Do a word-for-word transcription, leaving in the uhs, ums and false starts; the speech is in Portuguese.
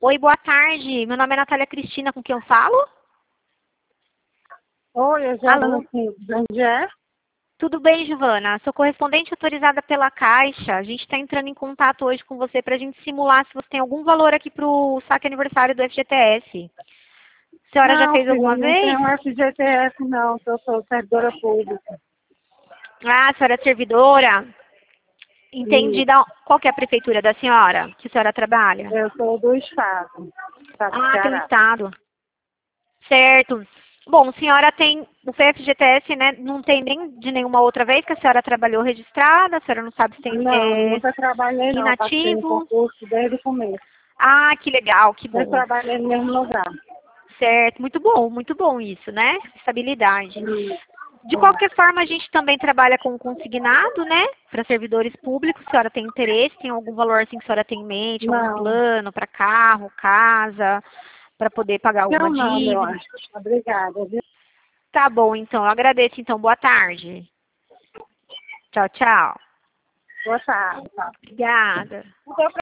Oi, boa tarde. Meu nome é Natália Cristina, com quem eu falo? Oi, é Giovana, sim. De onde é? Tudo bem, Giovana? Sou correspondente autorizada pela Caixa. A gente está entrando em contato hoje com você para a gente simular se você tem algum valor aqui para o saque aniversário do F G T S. A senhora já Não, fez filha, alguma não vez? tenho F G T S não, que eu sou servidora pública. Ah, a senhora é servidora? Entendi. E Da... Qual que é a prefeitura da senhora que a senhora trabalha? eu sou do Estado, Estado do Ah, tem um Ceará. estado. Certo. Bom, a senhora tem o F G T S, né? Não tem nem de nenhuma outra vez que a senhora trabalhou registrada, a senhora não sabe se tem Não, é, nunca trabalhei não, passei em inativo. concurso desde o começo. Ah, que legal, que Eu bom. trabalhei no mesmo lugar. Certo, muito bom, muito bom isso, né? Estabilidade. E, De qualquer forma, a gente também trabalha com consignado, né? Para servidores públicos, se a senhora tem interesse, tem algum valor assim que a senhora tem em mente, algum não, plano para carro, casa, para poder pagar alguma não, não, eu dívida. acho. Obrigada, viu? Tá bom, então, eu agradeço, então, boa tarde. Tchau, tchau. Boa tarde. Obrigada.